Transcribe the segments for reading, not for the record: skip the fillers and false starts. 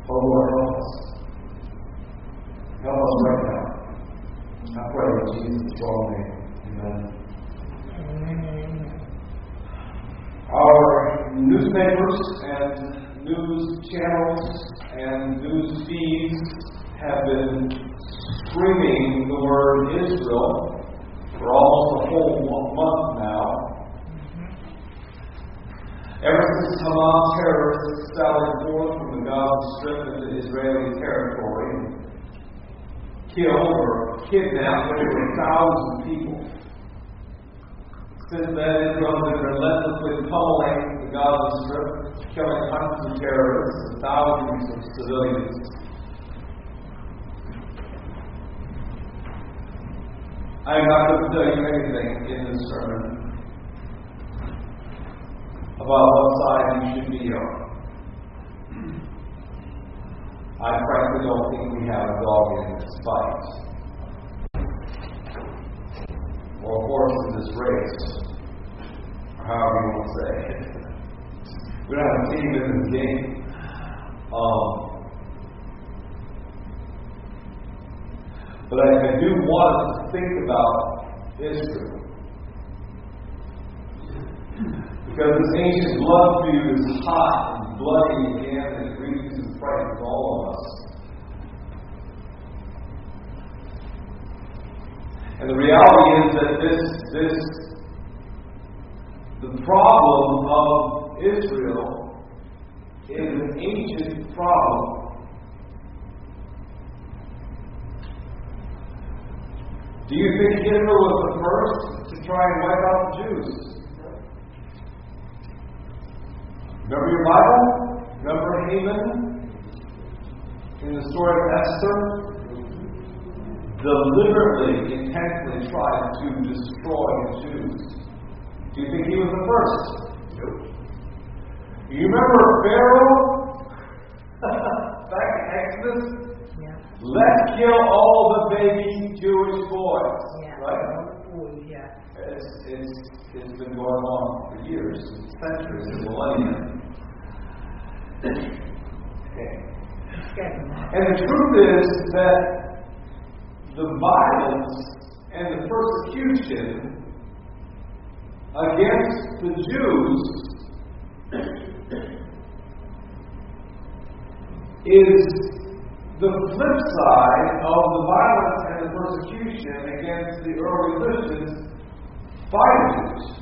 Oh Lord, help us. Help us right now. I pray in Jesus' strong name. Amen. Our newspapers and news channels and news feeds have been screaming the word Israel for almost a whole month now. Ever since Hamas terrorists sallied forth from the Gaza Strip into Israeli territory, killed or kidnapped over 1,000 people. Since then, Israel has been relentlessly pummeling the Gaza Strip, killing hundreds of terrorists and thousands of civilians. I am not going to tell you anything in this sermon about what side you should be on. I frankly don't think we have a dog in this fight, or a horse in this race, or however you want to say it. We don't have a team in this game. But I do want us to think about Israel. Because this ancient blood feud is hot and bloody again, and it grieves and frightens all of us. And the reality is that the problem of Israel is an ancient problem. Do you think Hitler was the first to try and wipe out the Jews? Remember your Bible? Remember Haman in the story of Esther? Deliberately, intentionally tried to destroy the Jews. Do you think he was the first? Nope. You remember Pharaoh? Back in Exodus? Yeah. Let's kill all the baby Jewish boys. Yeah. Right? Yeah. It's been going on for years, centuries, and millennia. And the truth is that the violence and the persecution against the Jews is the flip side of the violence and the persecution against the early Christians by the Jews.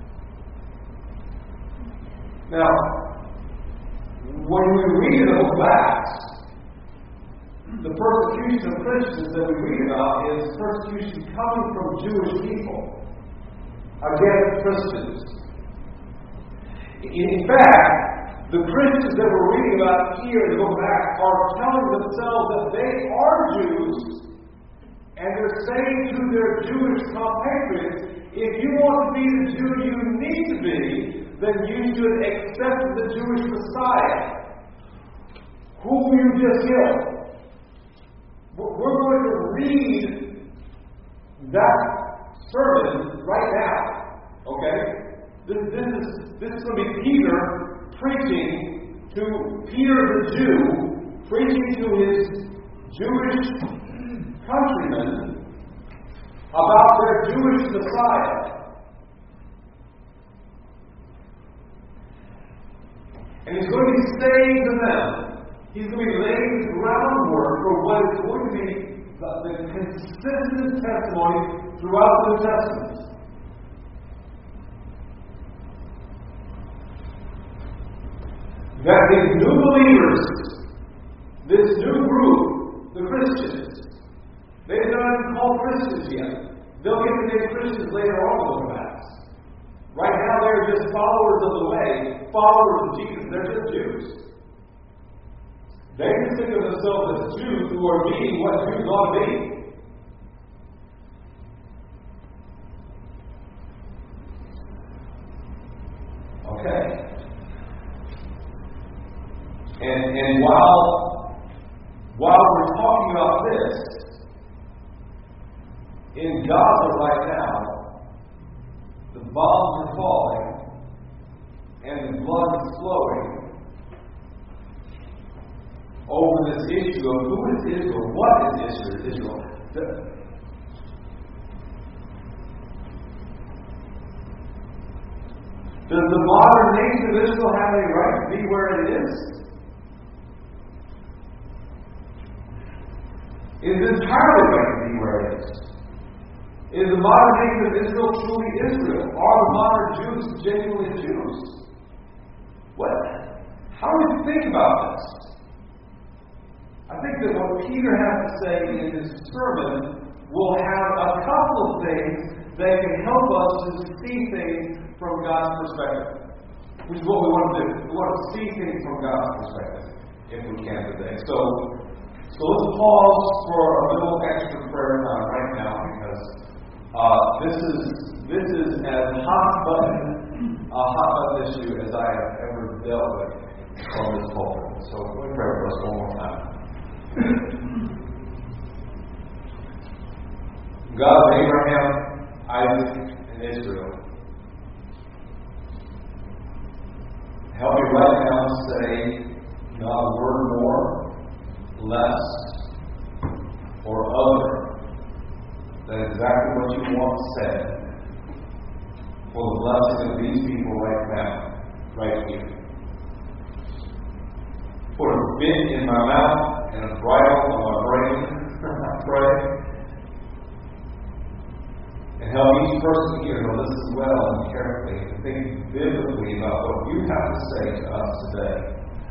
Now, when we read the book of Acts, the persecution of Christians that we read about is persecution coming from Jewish people against Christians. In fact, the Christians that we're reading about here in the book of Acts are telling themselves that they are Jews, and they're saying to their Jewish compatriots, if you want to be the Jew you need to be, then you should accept the Jewish Messiah, whom you just killed. We're going to read that sermon right now. Okay? This is going to be Peter preaching to Peter the Jew, preaching to his Jewish countrymen about their Jewish Messiah. And he's going to be saying to them, he's going to be laying the groundwork for what is going to be the consistent testimony throughout the New Testament. That these new believers, this new group, the Christians, they're not even called Christians yet. They'll get the name Christians later on in the Acts. Right now they're just followers of the way, followers of Jesus. They're just Jews. They consider themselves as Jews who are being what Jews ought to be. Okay. And while we're talking about this, in Gaza right now, the bombs are falling and the blood is flowing. over this issue of who is Israel, what is Israel. Does the modern nation of Israel have a right to be where it is? It is entirely right to be where it is. Is the modern nation of Israel truly Israel? Are the modern Jews genuinely Jews? What? How do you think about this? I think that what Peter has to say in his sermon will have a couple of things that can help us to see things from God's perspective, which is what we want to do. We want to see things from God's perspective, if we can today. So let's pause for a little extra prayer time right now, because this is as hot button issue as I have ever dealt with from this pulpit. So let me pray for us one more time. God of Abraham, Isaac, and Israel, help me right now to say not a word more, less, or other than exactly what you want said for the blessing of these people right now, right here. Put a bit in my mouth and a bridle on my brain, I pray. And help each person here to listen well and carefully and think biblically about what you have to say to us today.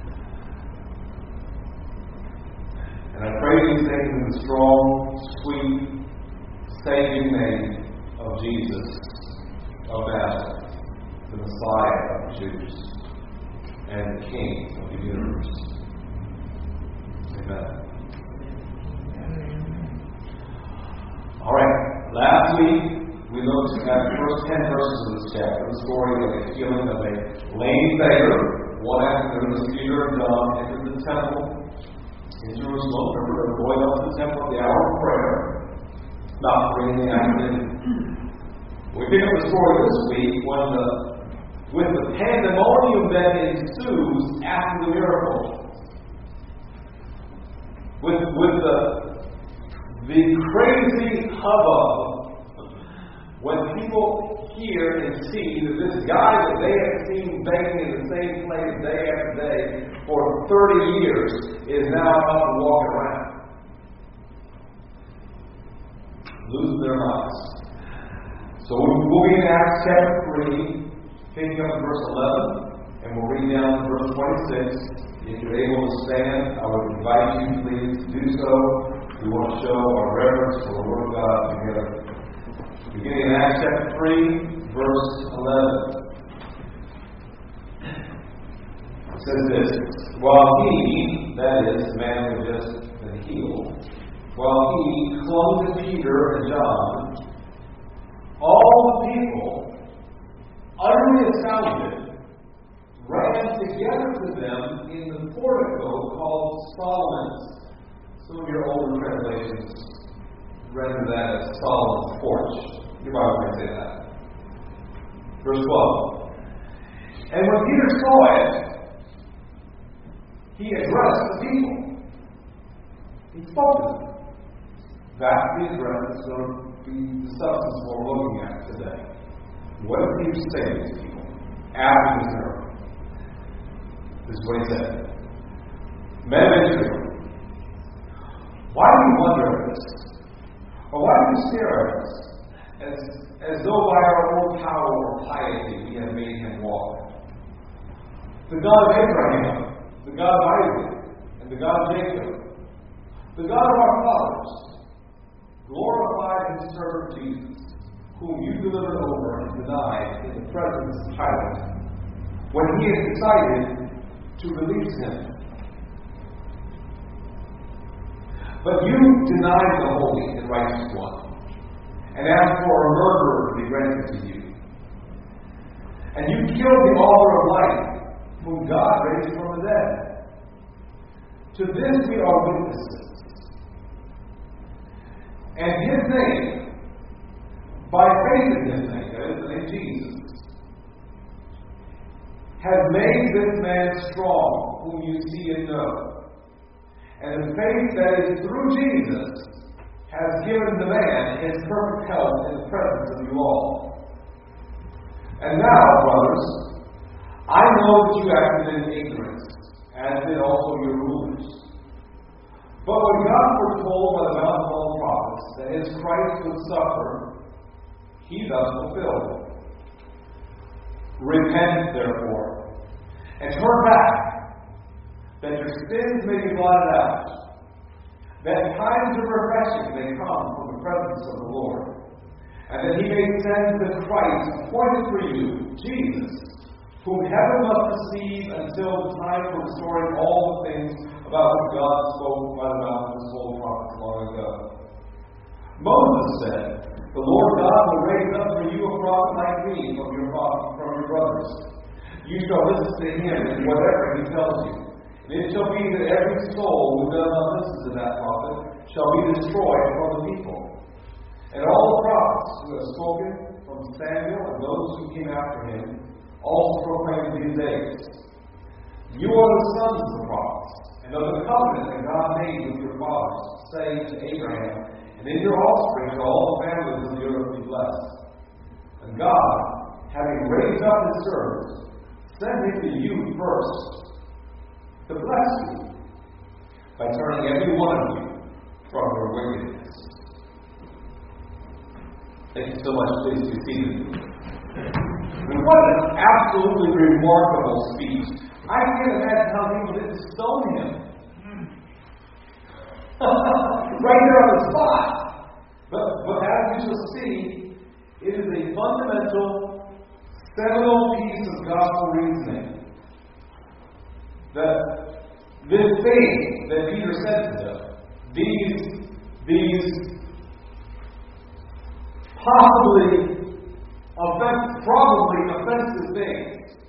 And I pray these things in the strong, sweet, saving name of Jesus of Nazareth, the Messiah of the Jews and the King of the universe. Amen. All right. Last week, we looked at the first 10 verses of this chapter, the story of the healing of a lame beggar. One afternoon, as Peter and John entered the temple in Jerusalem. Remember, they were going up to the temple at the hour of prayer, about 3 in the afternoon. We pick up the story this week with the pandemonium that ensues after the miracle. With the crazy hubbub when people hear and see that this guy that they have seen begging in the same place day after day for 30 years is now up and walking around. Losing their minds. So we'll be in Acts chapter 3, picking up in verse 11, and we'll read down to verse 26. If you're able to stand, I would invite you, please, to do so. We want to show our reverence for the Word of God together. Beginning in Acts chapter 3, verse 11. It says this: While he, that is, the man who had just been healed, while he clung to Peter and John, all the people, utterly astounded, ran together to them in the portico called Solomon's. Some of your older translations render that as Solomon's porch. Your Bible might say that. Verse 12. And when Peter saw it, he addressed the people. He spoke to them. That's the address that's going to be the substance we're looking at today. What did Peter say to these people after this miracle? This is what he said. Men of Israel, why do you wonder at this? Or why do you stare at us as though by our own power or piety we have made him walk? The God of Abraham, the God of Isaac, and the God of Jacob, the God of our fathers, glorified his servant Jesus, whom you delivered over and denied in the presence of Pilate, when he had decided to release him. But you denied the Holy and Righteous One, and asked for a murderer to be granted to you. And you killed the author of life, whom God raised from the dead. To this we are witnesses. And his name, by faith in his name, that is the name Jesus, has made this man strong, whom you see and know. And the faith that is through Jesus has given the man his perfect health in the presence of you all. And now, brothers, I know that you acted in ignorance, as did also your rulers. But when God foretold by the mouth of all prophets that his Christ would suffer, he thus fulfilled. Repent, therefore, and turn back, that your sins may be blotted out, that times of refreshing may come from the presence of the Lord, and that he may send the Christ appointed for you, Jesus, whom heaven must receive until the time for restoring all the things about which God spoke by the mouth of his holy prophets long ago. Moses said, the Lord God will raise up for you a prophet like me from your brothers. You shall listen to him in whatever he tells you. And it shall be that every soul who does not listen to that prophet shall be destroyed from the people. And all the prophets who have spoken from Samuel and those who came after him also proclaimed these days. You are the sons of the prophets, and of the covenant that God made with your fathers, saying to Abraham, and in your offspring shall all the families of the earth be blessed. And God, having raised up his servants, sent him to you first, to bless you, by turning every one of you from your wickedness. Thank you so much. Please be seated. What an absolutely remarkable speech. I can't imagine how people didn't stone him. Right there on the spot. But as we shall see, it is a fundamental, seminal piece of gospel reasoning. That this thing that Peter said to them, these probably offensive things,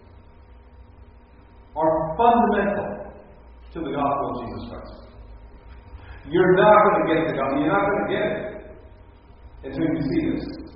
are fundamental to the gospel of Jesus Christ. You're not going to get the gospel. You're not going to get it until you see this.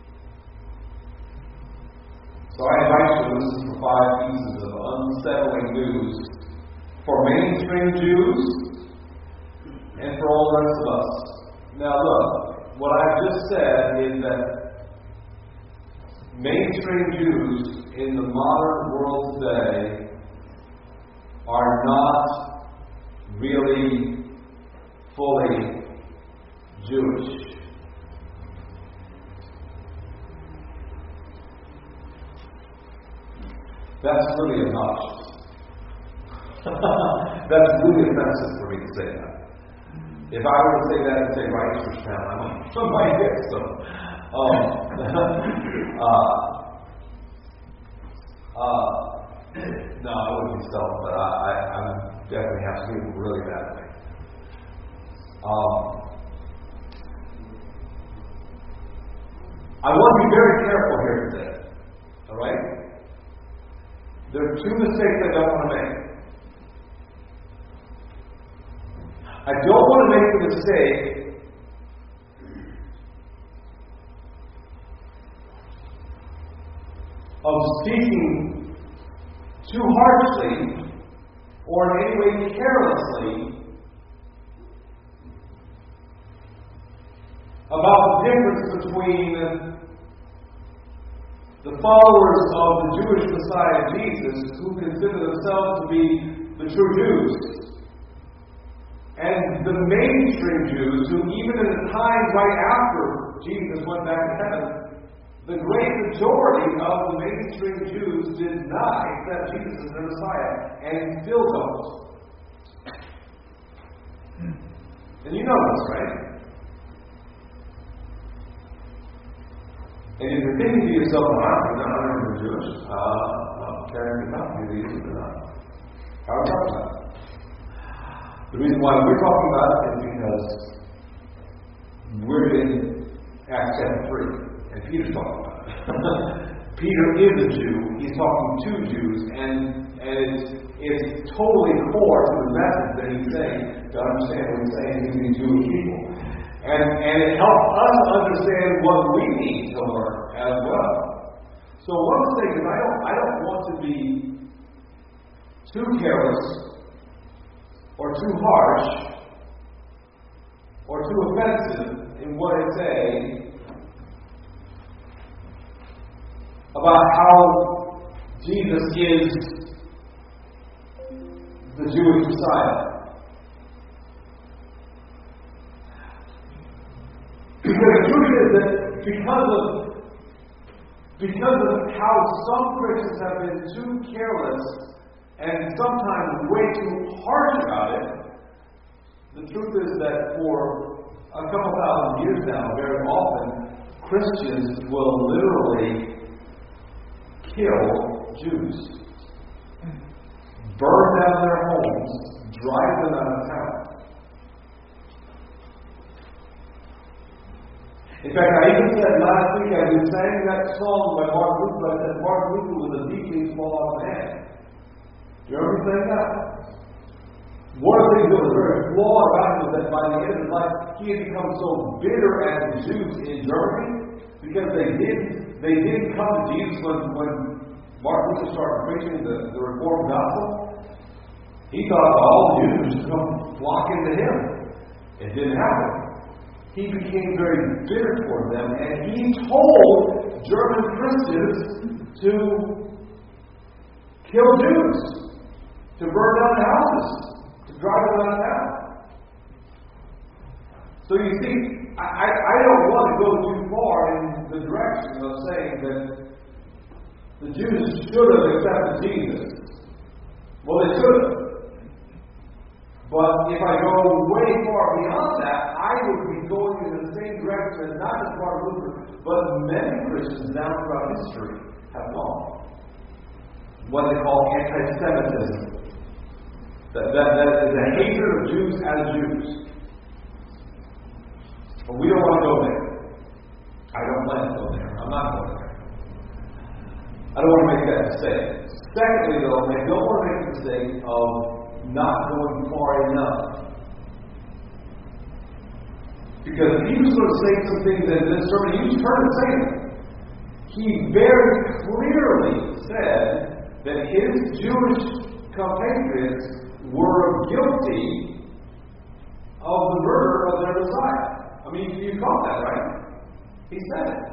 So I invite you to listen to 5 pieces of unsettling news for mainstream Jews and for all the rest of us. Now look, what I've just said is that mainstream Jews in the modern world today are not really fully Jewish. That's really obnoxious. That's really offensive for me to say that. If I were to say that and say righteous town, I might get some. No, I wouldn't be selling, but I'm definitely have some people really mad at me. I want to be very careful here today. Alright? There are 2 mistakes I don't want to make. I don't want to make the mistake of speaking too harshly or in any way carelessly about the difference between the followers of the Jewish Messiah Jesus, who consider themselves to be the true Jews, and the mainstream Jews, who even in the time right after Jesus went back to heaven, the great majority of the mainstream Jews did not accept Jesus as their Messiah, and still don't. And you know this, right? And if you're thinking to yourself, well, I'm not Jewish, Karen cannot do these or not. How are we talking about it? The reason why we're talking about it is because we're in Acts chapter 3, and Peter's talking about it. Peter is a Jew, he's talking to Jews, and it's totally core to the message that he's saying, to understand what he's saying to these Jewish people. And it helps us understand what we need to learn as well. So one thing is I don't want to be too careless or too harsh or too offensive in what I say about how Jesus is the Jewish Messiah. Because the truth is that because of how some Christians have been too careless and sometimes way too harsh about it, the truth is that for a couple thousand years now, very often, Christians will literally kill Jews, burn down their homes, drive them out of town. In fact, I even said last week, as we sang that song by Mark Luther, I said Mark Luther was a deeply flawed man. Do you remember saying that? One of the things that was very flawed about him was that by the end of his life, he had become so bitter at the Jews in Germany because they didn't come to Jesus when Mark Luther started preaching the Reformed gospel. He thought all the Jews would just come flocking to him. It didn't happen. He became very bitter toward them, and he told German Christians to kill Jews, to burn down the houses, to drive them out of town. So you see, I don't want to go too far in the direction of saying that the Jews should have accepted Jesus. Well, they should have. But if I go way far beyond that, I would be going in the same direction as not just Martin Luther, but many Christians down throughout history have gone. What they call anti-Semitism. That is a hatred of Jews as Jews. But we don't want to go there. I don't plan to go there. I'm not going there. I don't want to make that mistake. Secondly, though, I don't want to make the mistake of not going far enough. Because if he was going to say some things in this sermon, he was trying to say them. He very clearly said that his Jewish compatriots were guilty of the murder of their Messiah. I mean, you caught that, right? He said it.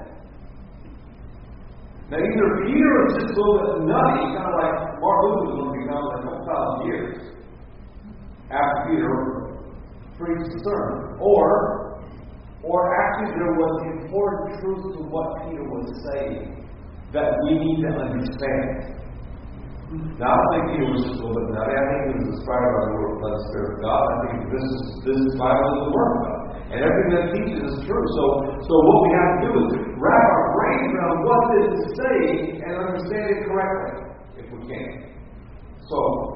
Now, either Peter was just a little bit nutty, kind of like Mark Luther was going to become in a couple thousand years after Peter preached the sermon. Or actually there was important truth to what Peter was saying that we need to understand. Now, I don't think Peter was just a little bit nutty. I think he was inspired by the word by the Spirit of God. I think this Bible is the Word of God. And everything that it teaches is true. So what we have to do is wrap our brains around what this is saying and understand it correctly, if we can. So,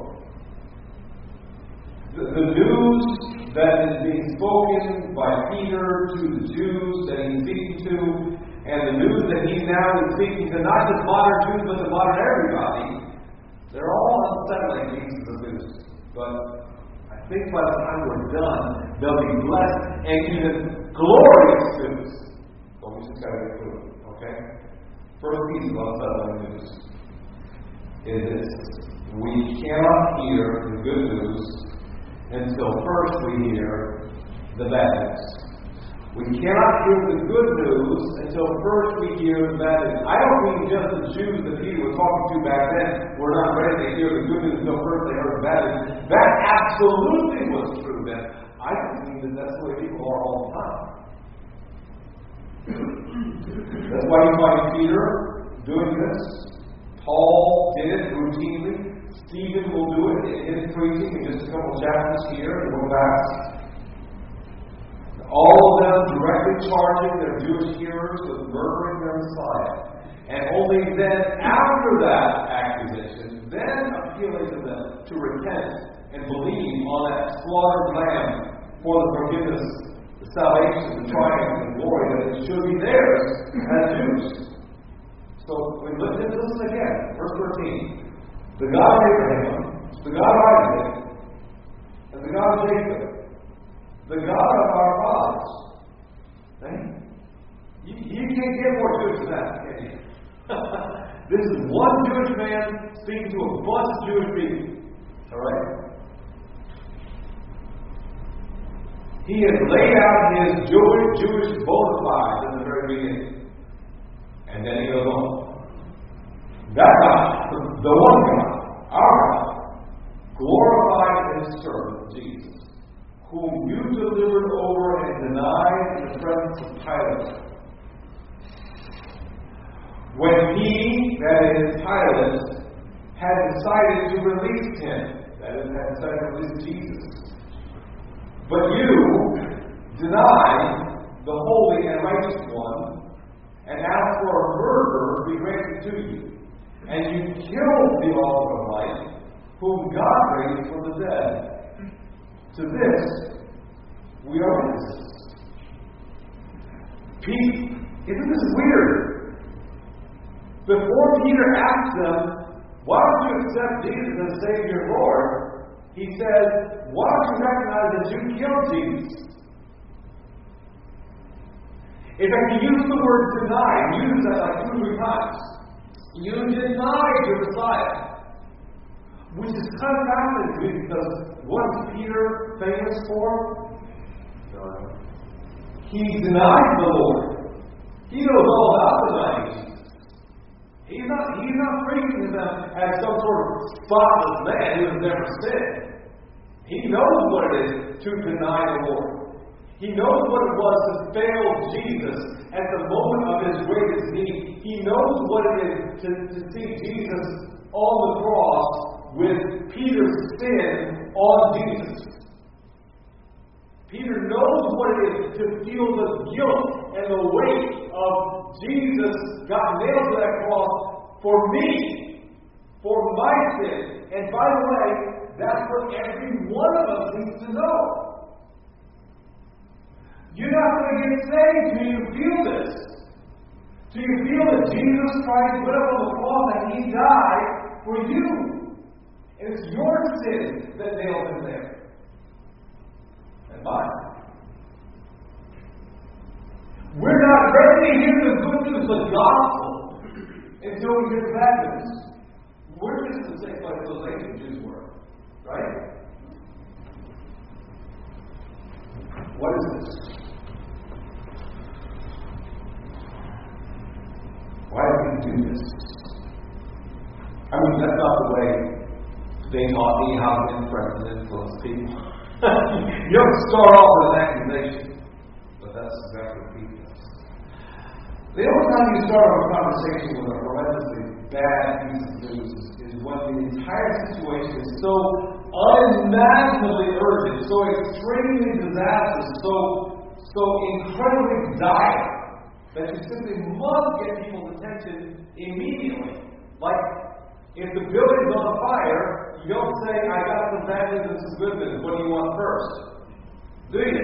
the news that is being spoken by Peter to the Jews that he's speaking to, and the news that he now is speaking to not just modern Jews, but to modern everybody, they're all unsettling pieces of news. But I think by the time we're done, they'll be blessed and even glorious news. But we just got to get through it, okay? First piece of unsettling news is this. We cannot hear the good news until first we hear the bad news. We cannot hear the good news until first we hear the bad news. I don't mean just the Jews that Peter was talking to back then were not ready to hear the good news until first they heard the bad news. That absolutely was true then. I just mean that that's the way people are all the time. That's why you find Peter doing this. Paul did it routinely. Stephen will do it in his preaching in just a couple chapters here in the book of Acts. All of them directly charging their Jewish hearers with murdering their Messiah. And only then, after that accusation, then appealing to them to repent and believe on that slaughtered lamb for the forgiveness, the salvation, the triumph, and the glory that it should be theirs as Jews. So, we listen again. Verse 13. The God of Abraham, the God of Isaac, and the God of Jacob, the God of our fathers. Okay? You can't get more Jewish than that, can you? This is one Jewish man speaking to a bunch of Jewish people. Alright? He has laid out his Jewish bona fides in the very beginning. And then he goes on. That God, the one God, our God, glorified his servant, Jesus, whom you delivered over and denied in the presence of Pilate. When he, that is Pilate, had decided to release him, that is, had decided to release Jesus. But you denied the Holy and Righteous One and asked for a murderer to be granted to you. And you killed the author of life, whom God raised from the dead. To this, we are witnesses. Isn't this weird? Before Peter asked them, why don't you accept Jesus as Savior and Lord? He says, why don't you recognize that you killed Jesus? In fact, he used the word deny. He uses that like 2 or 3 times. You denied your Messiah. Which is kind of fascinating to me because what is Peter famous for? He denied the Lord. He knows all about denying Jesus. He's not preaching to them as some sort of spotless man who has never sinned. He knows what it is to deny the Lord. He knows what it was to fail Jesus at the moment of his greatest need. He knows what it is to see Jesus on the cross with Peter's sin on Jesus. Peter knows what it is to feel the guilt and the weight of Jesus got nailed to that cross for me, for my sin. And by the way, that's what every one of us needs to know. You're not going to get saved till you feel this. Till you feel that Jesus Christ went up on the cross and he died for you. And it's your sin that nailed him there. And mine. We're not ready to hear the good news of the gospel until we hear the bad news. We're just in the same place those ancient Jews were. Right? What is this? Why do we do this? I mean, that's not the way they taught me how to impress and influence people. You don't start off with an accusation, but that's exactly what people do. The only time you start off a conversation with a horrendously bad piece of news is when the entire situation is so unimaginably urgent, so extremely disastrous, so incredibly dire, that you simply must get people's attention immediately. Like, if the building's on fire, you don't say, I got some bad news and some good news. What do you want first? Do you?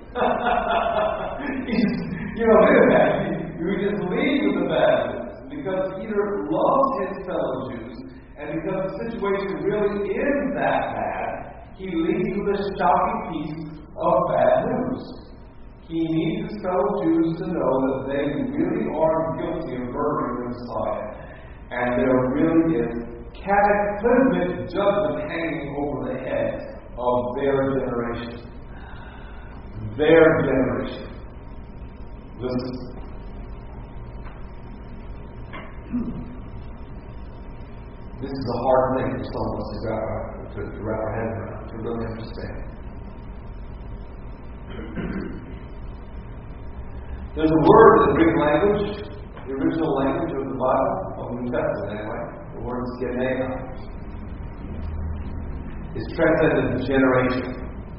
You don't do that. You just lead with the bad news. Because Peter loves his fellow Jews, and because the situation really is that bad, he leads with a shocking piece of bad news. He needs his fellow Jews to know that they really are guilty of murdering the Messiah. And there really is cataclysmic judgment hanging over the head of their generation. Their generation. Listen. This is a hard thing for some of us to wrap our heads around, to really understand. There's a word in the Greek language, the original language of the Bible, of the New Testament anyway. The word is genea. It's translated as generation.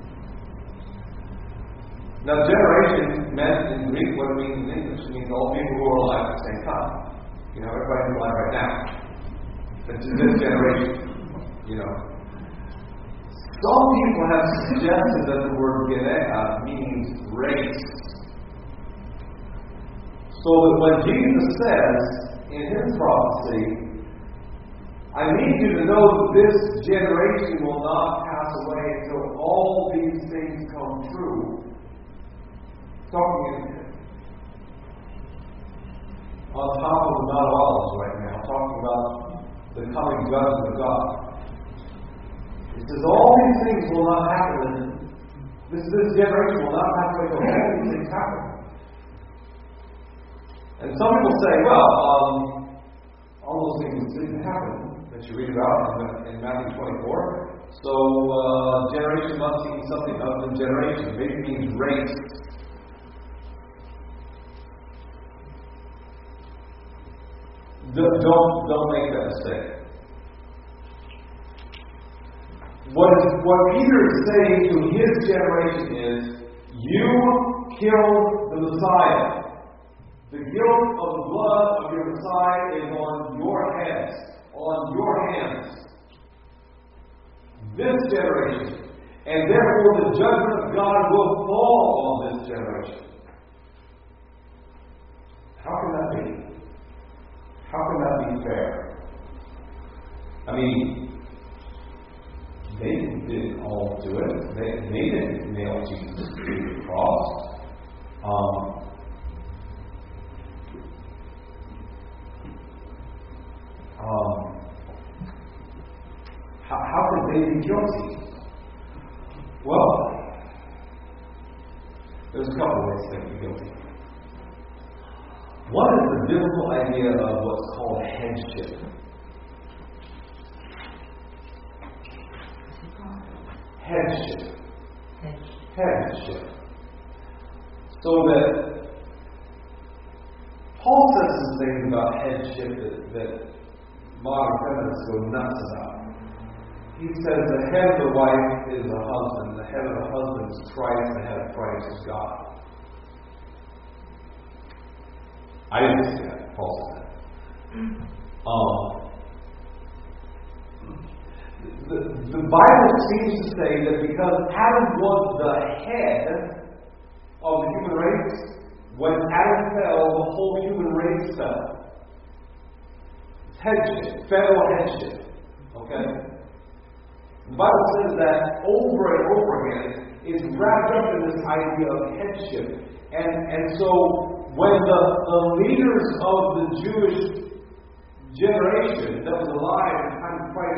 Now, generation meant in Greek what it means in English. It means all people who are alive at the same time. You know, everybody who's alive right now. It's this generation. You know. Some people have suggested that the word genea means race. So that when Jesus says in his prophecy, I need you to know that this generation will not pass away until all these things come true. Talking on top of the Mount of Olives right now, talking about the coming judgment of God. It says all these things will not happen in This generation will not have to wait till all these things happen. And some people say, well, all those things didn't happen that you read about in Matthew 24. So generation must mean something other than generation. Maybe it means race. Don't make that mistake. What Peter is saying to his generation is, you killed the Messiah. The guilt of the blood of your Messiah is on your heads, on your hands. This generation. And therefore the judgment of God will fall on this generation. How can that be? How can that be fair? I mean, they didn't all do it. They didn't nail Jesus to the cross. How could they be guilty? Well, there's a couple of ways they can be guilty. One is the biblical idea of what's called headship. Headship. So that Paul says some things about headship that modern feminists go nuts about. He says the head of the wife is the husband, the head of the husband is Christ, the head of Christ is God. I didn't see that. Paul said that. The Bible seems to say that because Adam was the head of the human race, when Adam fell, the whole human race fell. Headship, federal headship. Okay? The Bible says that over and over again. It's wrapped up in this idea of headship. And so when the leaders of the Jewish generation that was alive at the time of Christ,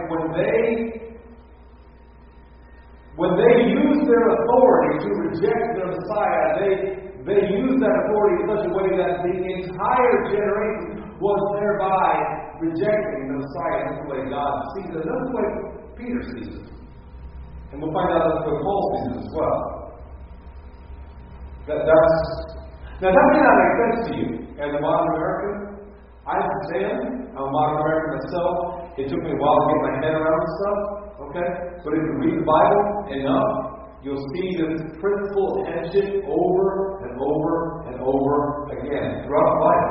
when they used their authority to reject their Messiah, they used that authority in such a way that the entire generation was thereby rejecting the Messiah. That's the way God sees it. That's the way Peter sees it. And we'll find out that's the way Paul sees it as well. Now that may not make sense to you as a modern American. I understand. I'm a modern American myself. It took me a while to get my head around this stuff. Okay? But if you read the Bible enough, you'll see this principle of headship over and over and over again throughout the Bible.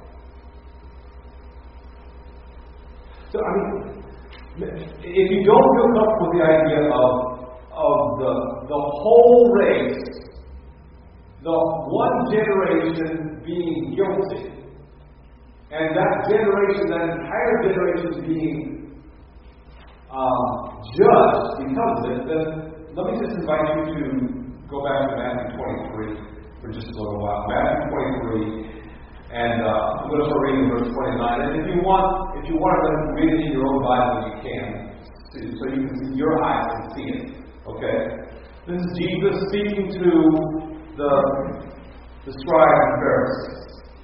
So, I mean, if you don't feel comfortable with the idea of the whole race, the one generation being guilty, and that entire generation being judged because of it, then let me just invite you to go back to Matthew 23 for just a little while. Matthew 23, and I'm going to start reading verse 29. And if you want to read it in your own Bible, you can, so your eyes can see it. Okay? This is Jesus speaking to the scribes and Pharisees.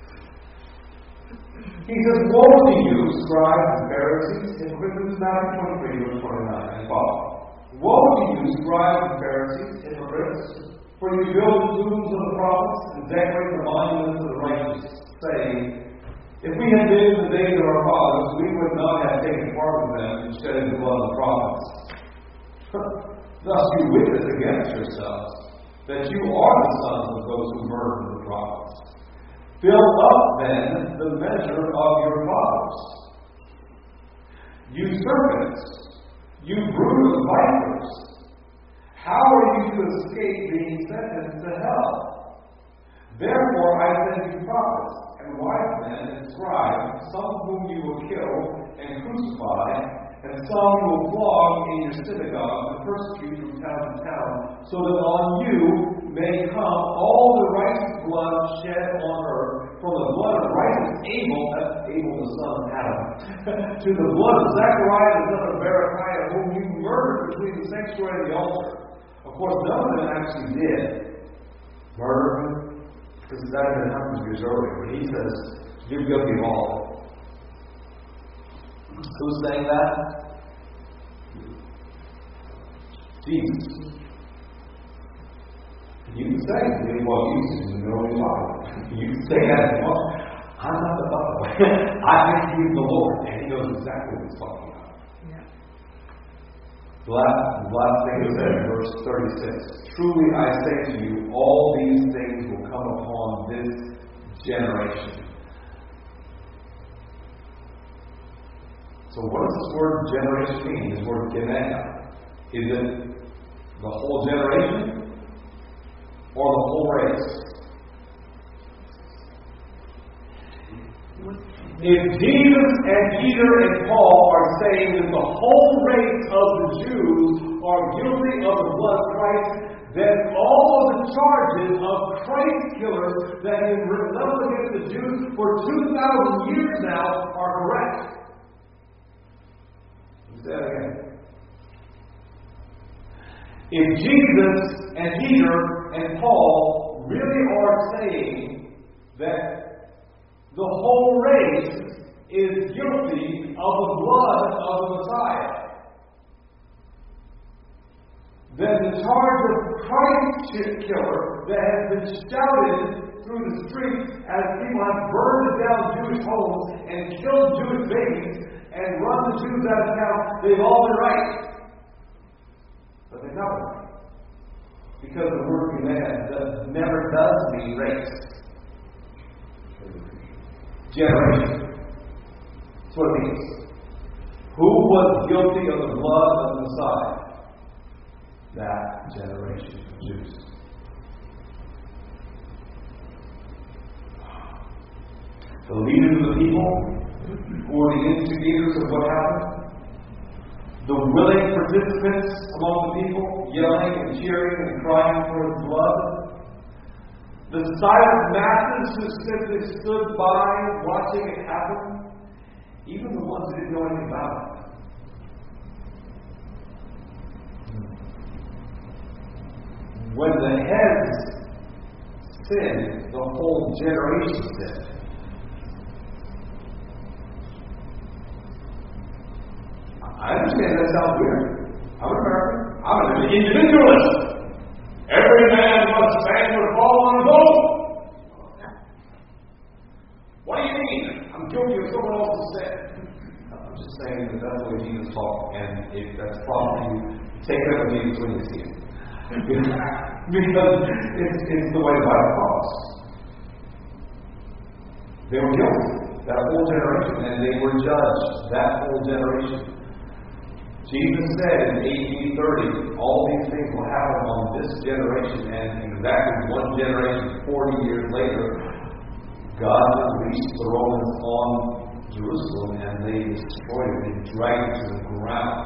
He says, woe to you, scribes and Pharisees, hypocrites, Matthew 23, verse 29 and follow. Woe to you, scribes and Pharisees, hypocrites, for you build the tombs of the prophets and decorate the monuments of the righteous, saying, if we had been in the days of our fathers, we would not have taken part with them in shedding the blood of the prophets. Thus you witness against yourselves that you are the sons of those who murdered the prophets. Fill up then the measure of your fathers. You serpents, you brood of vipers, how are you to escape being sentenced to hell? Therefore I send you prophets and wise men and scribes, some of whom you will kill and crucify, and some you will flog in your synagogues and persecute from town to town, so that on you may come all the righteous blood shed on earth, from the blood of righteous Abel, that's Abel the son of Adam, to the blood of Zechariah the son of Berechiah, whom you murdered between the sanctuary and the altar. Of course, none of them actually did murder him, because that had been happened years earlier. But he says, you're guilty of all. Who's saying that? Jesus. You can say, well, you know what you're talking about. You can say that. Well, I'm not the Father. I think he's the Lord, and he knows exactly what he's talking about. Yeah. The last thing is said in verse 36. Truly I say to you, all these things will come upon this generation. So what does this word generation mean? This word genea. Is it the whole generation or the whole race? If Jesus and Peter and Paul are saying that the whole race of the Jews are guilty of the blood of Christ, then all of the charges of Christ killers that have been leveled against the Jews for 2,000 years now are correct. Say that again. If Jesus and Peter and Paul really are saying that the whole race is guilty of the blood of the Messiah, then the charge of Christ killer that has been shouted through the streets as people have burned down Jewish homes and killed Jewish babies and run the Jews out of town, they've all been right. But they haven't. Because the word command never does mean race. Generation. That's what it means. Who was guilty of the blood of the Messiah? That generation of Jews. The leaders of the people, who were the instigators of what happened, the willing participants among the people, yelling and cheering and crying for his blood, the silent masses who simply stood by watching it happen, even the ones who didn't know anything about it. When the heads sinned, the whole generation sinned. I understand that sounds weird. I'm an American. I'm an individualist. Every man must stand or fall on his own. What do you mean? I'm guilty of someone else's sin. I'm just saying that that's the way Jesus taught, and if that's probably take it up with Jesus when you see it. Because it's the way the Bible talks. They were guilty, that whole generation, and they were judged, that whole generation. Jesus said in AD 30, all these things will happen on this generation, and exactly one generation, 40 years later, God unleashed the Romans on Jerusalem, and they destroyed it, they dragged it to the ground.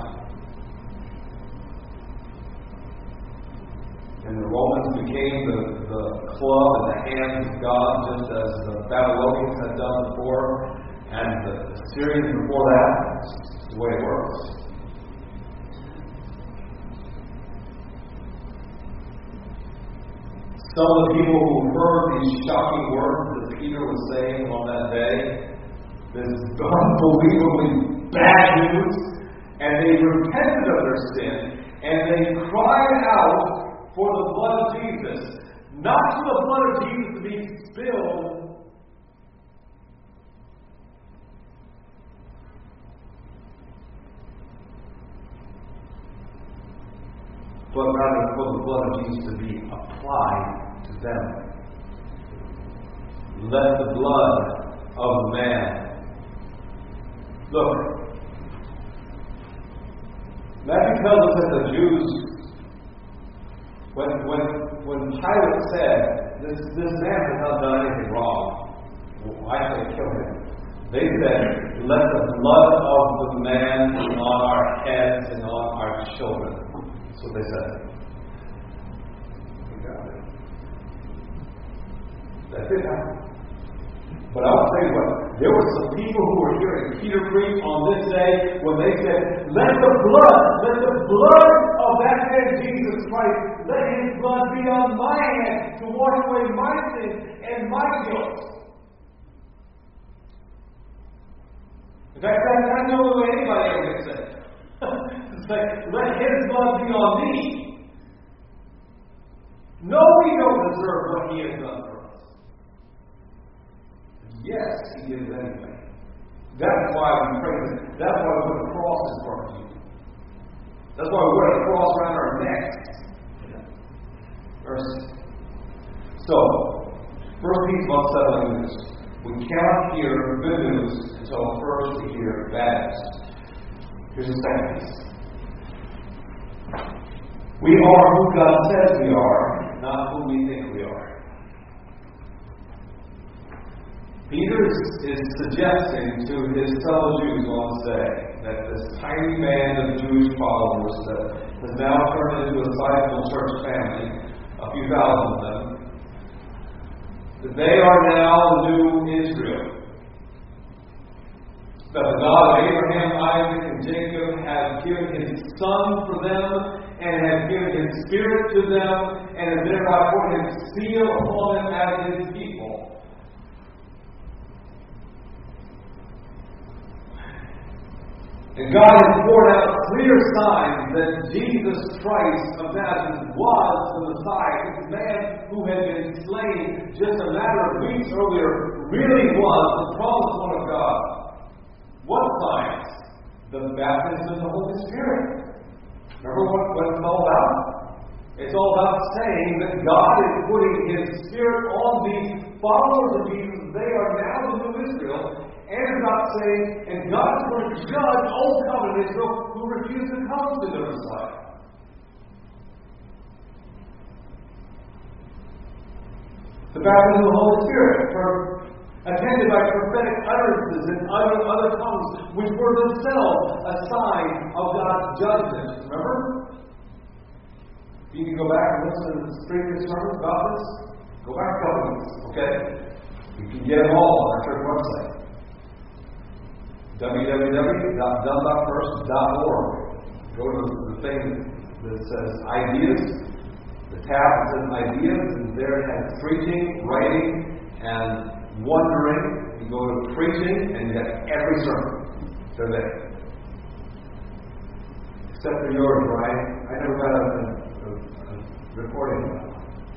And the Romans became the club in the hands of God, just as the Babylonians had done before, and the Syrians before that. It's the way it works. Some of the people who heard these shocking words that Peter was saying on that day, this unbelievably bad news, and they repented of their sin, and they cried out for the blood of Jesus, not for the blood of Jesus to be spilled, but rather for the blood of Jesus to be applied to them. Let the blood of man. Look, Matthew tells us that the Jews, when Pilate said, this man has not done anything wrong, why should I kill him? They said, let the blood of the man be on our heads and on our children. That's what they said. That did happen. But I'll tell you what, there were some people who were hearing Peter preach on this day when they said, let the blood of that man Jesus Christ, let his blood be on my hand to wash away my sins and my guilt. In fact, that's the only way anybody ever gets saved. It's like, let his blood be on me. No, we don't deserve what he has done for us. Yes, he did it anyway. That's why we praise him. That's why we put a cross in front of you. That's why we wear a cross around our necks. Mercy. So, first piece about settling news. We cannot hear good news until first we hear bad news. Here's the second piece. We are who God says we are, not who we think we are. Peter is suggesting to his fellow Jews on this day that this tiny band of Jewish followers that has now turned into a sizable church family, a few thousand of them, that they are now the new Israel. That the God of Abraham, Isaac, and Jacob has given his Son for them, and has given his Spirit to them, and has thereby put his seal upon them as his people. And God has poured out clear signs that Jesus Christ of Nazareth was the Messiah. This man who had been slain just a matter of weeks earlier really was the promised one of God. What signs? The baptism of the Holy Spirit. Remember what it's all about? It's all about saying that God is putting His Spirit on these followers of Jesus. They are now the new Israel. And about saying, and God is going to judge Old Covenant Israel who refuse to come to the Messiah. The baptism of the Holy Spirit, attended by prophetic utterances in other tongues, which were themselves a sign of God's judgment. Remember? You can go back and listen to the previous sermons about this. Go back a couple weeks, okay? You can get them all on our church website. www.dunlopfirst.org. Go to the thing that says ideas. The tab that says ideas, and there it has preaching, writing, and wondering. You go to preaching, and you get every sermon. They're there. Except for yours, Brian. I never got a recording.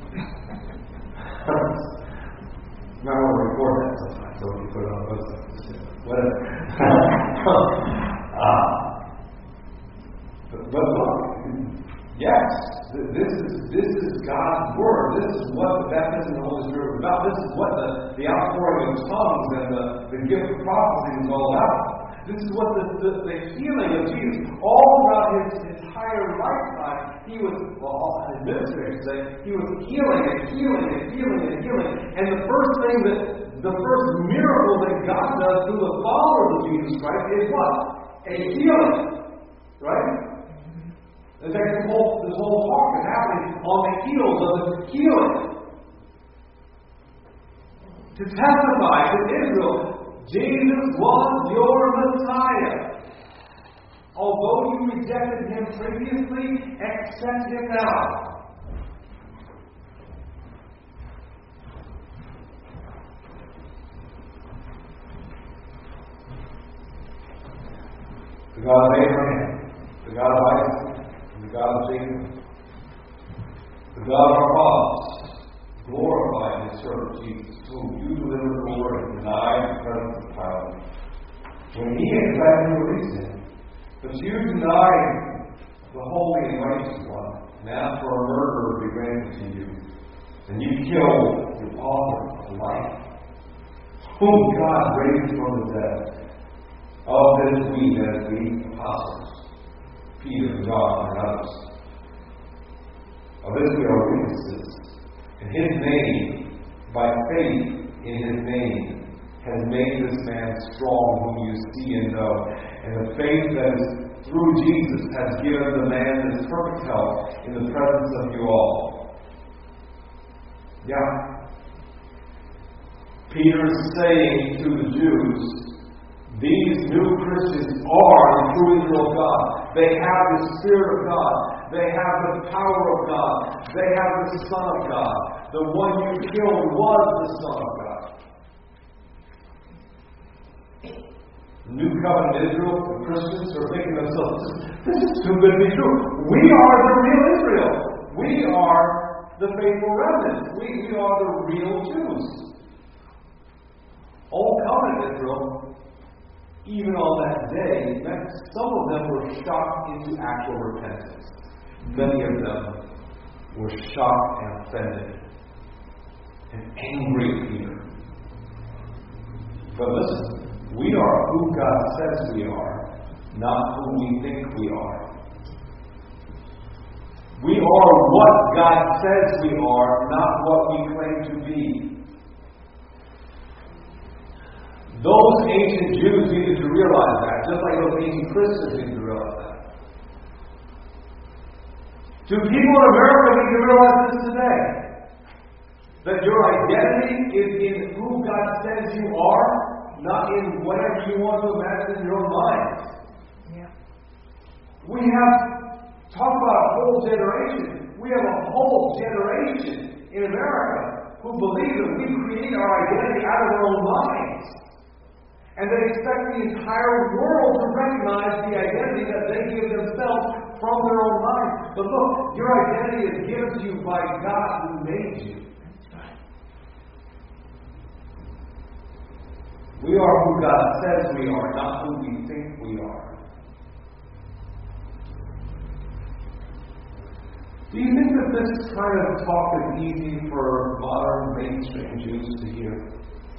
You might want to record that sometime, so you put it on the website. Whatever. but look, yes, this is God's Word. This is what the baptism of the Holy Spirit is about. This is what the outpouring of tongues and the gift of prophecy is all about. This is what the healing of Jesus, all throughout his entire lifetime, he was, well, his ministry, he was healing and healing and healing and healing. And the first miracle that God does through the followers of Jesus Christ is what? A healing. Right? In fact, this whole talk is happening on the heels of this healing. To testify to Israel, Jesus was your Messiah. Although you rejected Him previously, accept Him now. The God of Abraham, the God of Isaac, and the God of Jacob, the God of our fathers, glorified His servant Jesus, whom you delivered over and denied the presence of Pilate, when He had gladly released Him. But you denied the Holy and Righteous One, and asked for a murderer to be granted to you, and you killed the author of life, whom God raised from the dead. Of this we apostles, Peter, John, and others. Of this we are witnesses. And His name, by faith in His name, has made this man strong, whom you see and know. And the faith that is through Jesus has given the man this perfect health in the presence of you all. Yeah. Peter is saying to the Jews, these new Christians are the true Israel of God. They have the Spirit of God. They have the power of God. They have the Son of God. The one you killed was the Son of God. New Covenant Israel, the Christians are thinking to themselves, this is too good to be true. We are the real Israel. We are the faithful remnant. We are the real Jews. Old Covenant Israel, even on that day, some of them were shocked into actual repentance. Many of them were shocked and offended and angry at Peter. But listen, we are who God says we are, not who we think we are. We are what God says we are, not what we claim to be. Those ancient Jews needed to realize that, just like those ancient Christians needed to realize that. Do people in America need to realize this today? That your identity is in who God says you are, not in whatever you want to imagine in your own mind. Yeah. We have, talk about a whole generation. We have a whole generation in America who believe that we create our identity out of our own minds. And they expect the entire world to recognize the identity that they give themselves from their own minds. But look, your identity is given to you by God who made you. We are who God says we are, not who we think we are. Do you think that this kind of talk is easy for modern mainstream Jews to hear?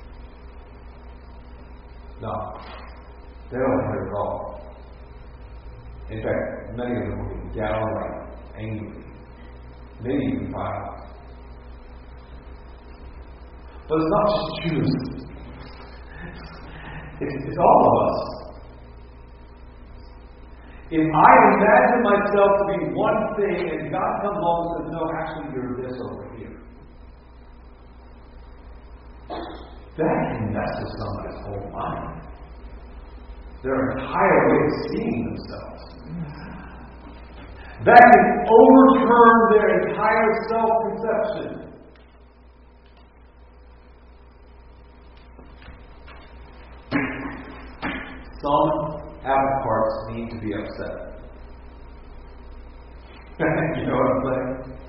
No. They don't hear it at all. In fact, many of them will be downright angry. Maybe even violent. But it's not just Jews. It's all of us. If I imagine myself to be one thing and God comes along and says, no, actually you're this over here, that can mess with somebody's whole mind. Their entire way of seeing themselves. That can overturn their entire self-conception. Some apple carts need to be upset. You know what I'm saying?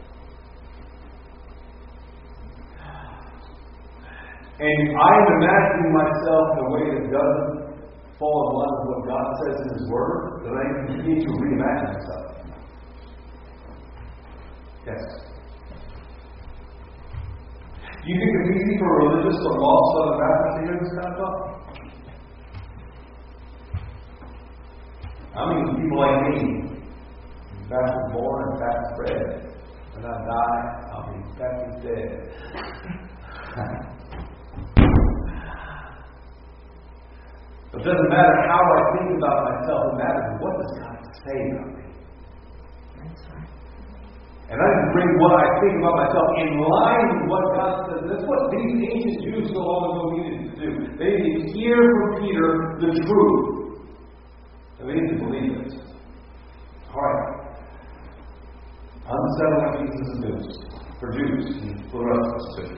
And if I'm imagining myself in a way that doesn't fall in line with what God says in His Word, then I need to reimagine myself. Yes. Do you think it's easy for religious or lost Southern Baptists to hear this kind of stuff? I mean, people like me, Baptist born and Baptist bred. When I die, I'll be Baptist dead. But it doesn't matter how I think about myself, it matters what does God say about me. That's right. And I can bring what I think about myself in line with what God says. That's what these ancient Jews so long ago needed to do. They needed to hear from Peter the truth. And they need to believe it. Alright. Unsettling pieces of news for Jews and for the rest of us too.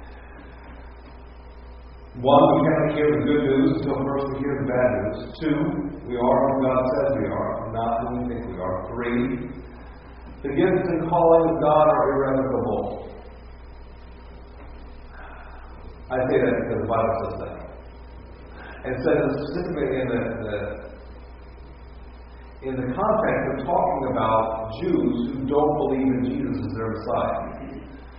One, we cannot hear the good news until first we hear the bad news. Two, we are who God says we are, not who we think we are. Three, the gifts and calling of God are irrevocable. I say that because the Bible says that. And it says it specifically in the context of talking about Jews who don't believe in Jesus as their Messiah.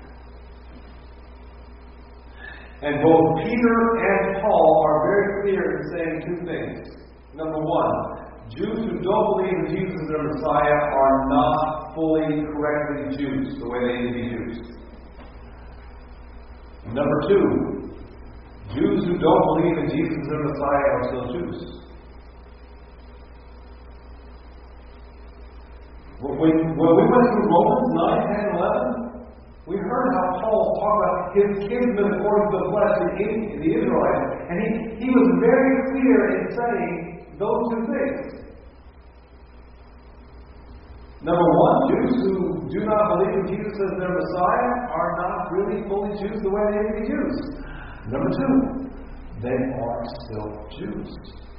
And both Peter and Paul are very clear in saying two things. Number one, Jews who don't believe in Jesus as their Messiah are not fully, correctly Jews, the way they need to be Jews. Number two, Jews who don't believe in Jesus as their Messiah are still Jews. When we went through Romans 9, 10, 11, we heard how Paul talked about his kinsmen according to the flesh, the Israelites, and he was very clear in saying those two things. Number one, Jews who do not believe in Jesus as their Messiah are not really fully Jews the way they need to be Jews. Number two, they are still Jews.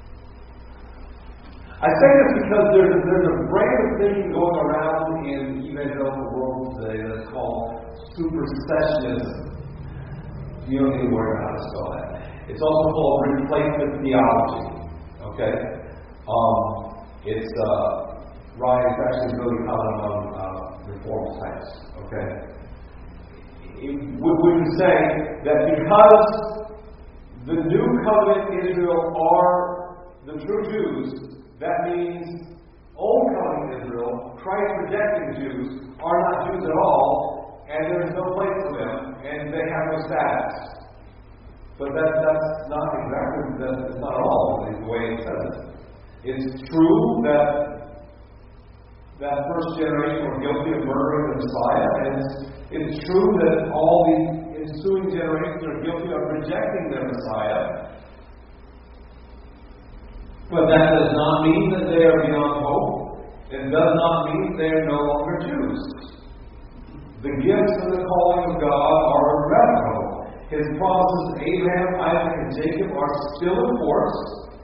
I say this because there's a brand of thinking going around in the evangelical world today that's called supersessionism. You don't need to worry about how to spell that. It's also called replacement theology. Okay? It's actually really common among Reformed types. Okay? Would you say that because the new covenant Israel are the true Jews, that means Old Covenant Israel, Christ-rejecting Jews, are not Jews at all, and there is no place for them, and they have no status. But that's not exactly, that's not all the way it says it. It's true that first generation were guilty of murdering the Messiah, and it's true that all the ensuing generations are guilty of rejecting their Messiah. But that does not mean that they are beyond hope. It does not mean they are no longer Jews. The gifts and the calling of God are irrevocable. His promises to Abraham, Isaac, and Jacob are still in force.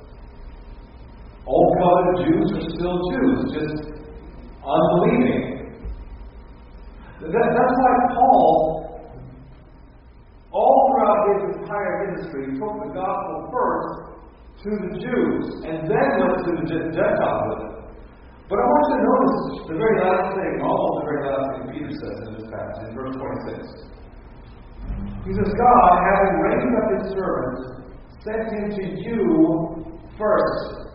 Old Covenant Jews are still Jews, just unbelieving. That's why Paul, all throughout his entire ministry, took the gospel first to the Jews, and then went to the Gentiles with it. But I want you to notice the very last thing, almost the very last thing Peter says in this passage, in verse 26. He says, God, having raised up his servant, sent him to you first.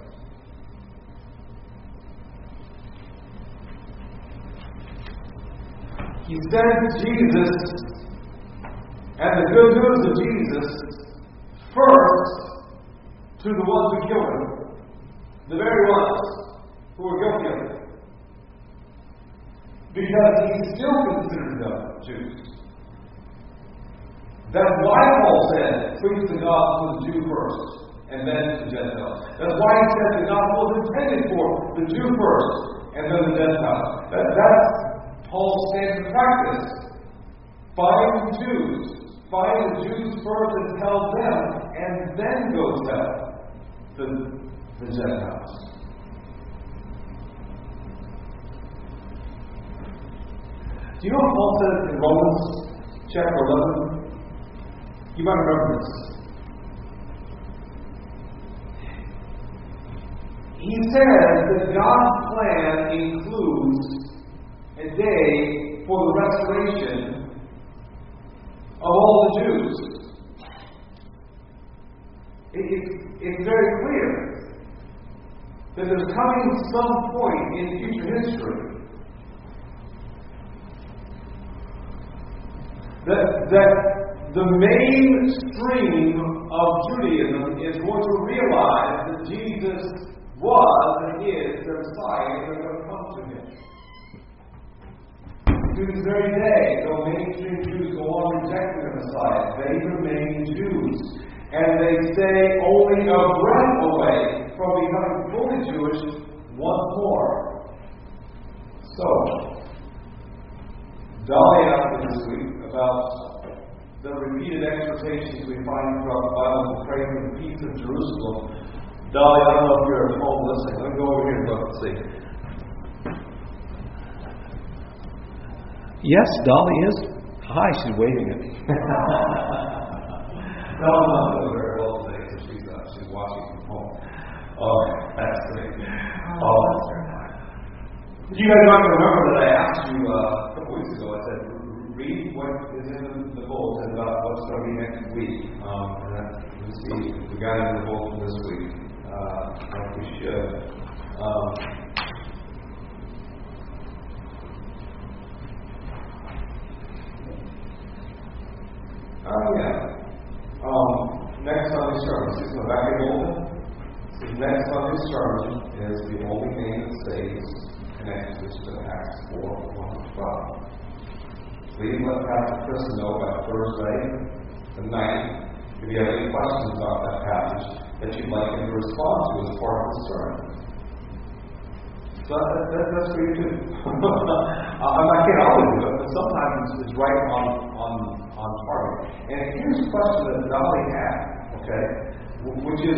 He sent Jesus and the good news of Jesus first to the ones who killed him, the very ones who were guilty of it. Because he still considers them Jews. That's why Paul said, preach the gospel to the Jew first, and then to the Gentiles. That's why he said the gospel is intended for the Jew first, and then the Gentiles. That's Paul's standard practice. Find the Jews. Find the Jews first and tell them, and then go tell the Gentiles. Do you know what Paul says in Romans chapter 11? You might remember this. He says that God's plan includes a day for the restoration of all the Jews. It's very clear that there's coming some point in future history that the mainstream of Judaism is going to realize that Jesus was and is their Messiah, and they're going to come to him. To this very day, though mainstream Jews go on rejecting the Messiah, they remain Jews. And they stay only a breath away from becoming fully Jewish once more. So, Dolly asked me this week about the repeated exhortations we find throughout the Bible to pray for the peace of Jerusalem. Dolly, I don't know if you're at home listening. Let me go over here and look and see. Yes, Dolly is. Hi, she's waving at me. No, I'm not doing very well today, so she's watching from home. Oh, that's great. You guys might remember that I asked you a couple weeks ago. I said, read what is in the bulletin about what's going to be next week. Let's see if we got it in the bulletin this week. Like we should. Next Sunday sermon. See, so back in bulletin. Next Sunday's sermon is the only name that stays connected to Acts 4:1-12. Please let Pastor Chris know by Thursday, the 9th, if you have any questions about that passage that you'd like him to respond to as part of the sermon. So that's for you too. I can't always do it, but sometimes it's right on target. And here's a question that Dolly had, okay, which is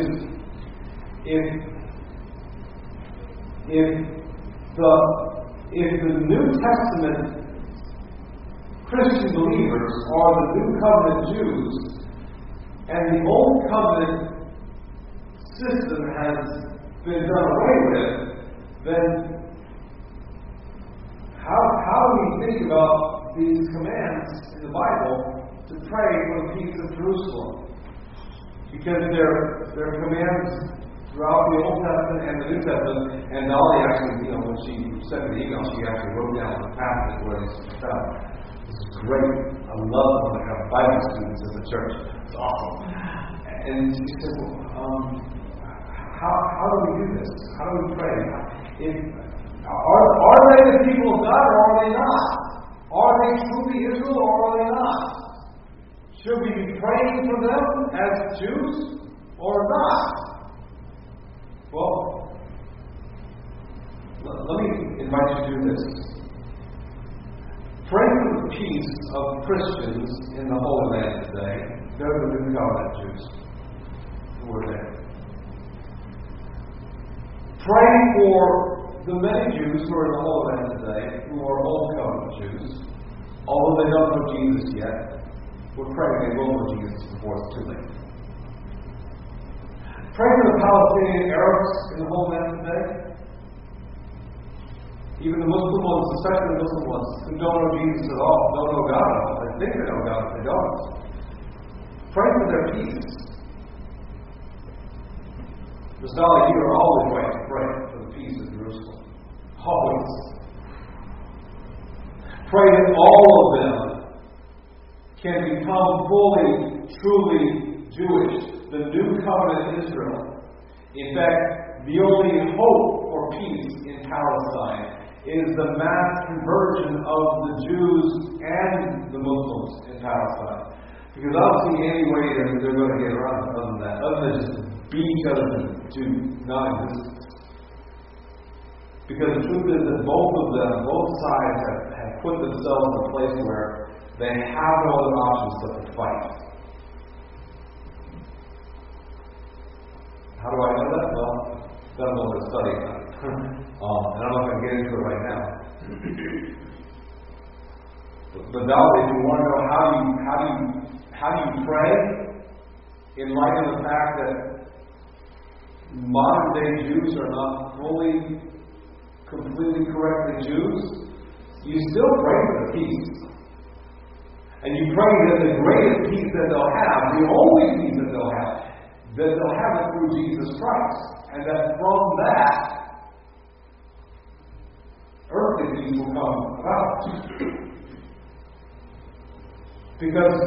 if the New Testament Christian believers are the New Covenant Jews, and the Old Covenant system has been done away with, then how do we think about these commands in the Bible to pray for the peace of Jerusalem? Because they're commands throughout the Old Testament and the New Testament. And Dolly actually, when she sent me the email, she actually wrote down the passage where these found. This is great. I love when I have Bible students in the church. It's awesome. And she said, how do we do this? How do we pray? Are they the people of God or are they not? Are they truly Israel or are they not? Should we be praying for them as Jews or not? Well, let me invite you to do this. Pray for the peace of Christians in the Holy Land today. They're the New Covenant Jews who are there. Pray for the many Jews who are in the Holy Land today, who are Old Covenant Jews, although they don't know Jesus yet. We're praying they will know Jesus before it's too late. Pray for the Palestinian Arabs in the Holy Land today. Even the Muslim ones, especially the Muslim ones, who don't know Jesus at all, don't know God at all. They think they know God, but they don't. Pray for their peace. Ms. Dolly, you are always right to pray for the peace of Jerusalem. Always. Pray that all of them can become fully, truly Jewish, the New Covenant Israel. In fact, the only hope for peace in Palestine is the mass conversion of the Jews and the Muslims in Palestine. Because I don't see any way they're going to get around it other than that, other than just beat each other to non-existence. Because the truth is that both sides have put themselves in a place where they have no other options but to fight. How do I know that? Well, I've done a little bit of studying on it. And I'm not going to get into it right now. But Dolly, if you want to know how do you pray in light of the fact that modern day Jews are not fully, completely correctly Jews, you still pray for the peace. And you pray that the greatest peace that they'll have, the only peace that they'll have it through Jesus Christ. And that from that, earthly peace will come about. Because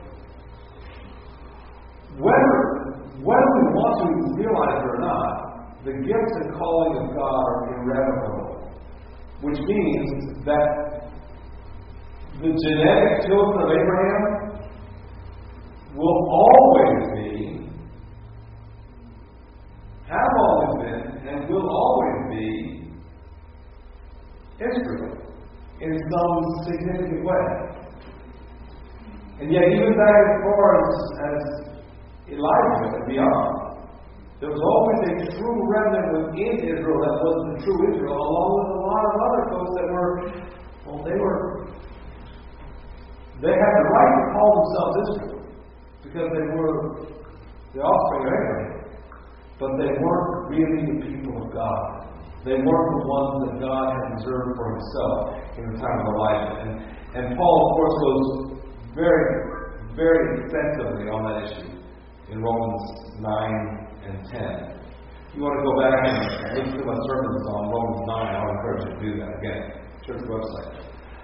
whether we want to realize it or not, the gifts and calling of God are irrevocable. Which means that the genetic children of Abraham will always be, have always been, and will always be Israel in some significant way. And yet, even back as far as Elijah and beyond, there was always a true remnant within Israel that was the true Israel, along with a lot of other folks that they had the right to call themselves Israel because they were the offspring of Abraham. But they weren't really the people of God. They weren't the ones that God had reserved for Himself in the time of Elijah. And Paul, of course, goes very, very extensively on that issue in Romans 9 and 10. If you want to go back and listen to my sermons on Romans 9, I would encourage you to do that again. Church website.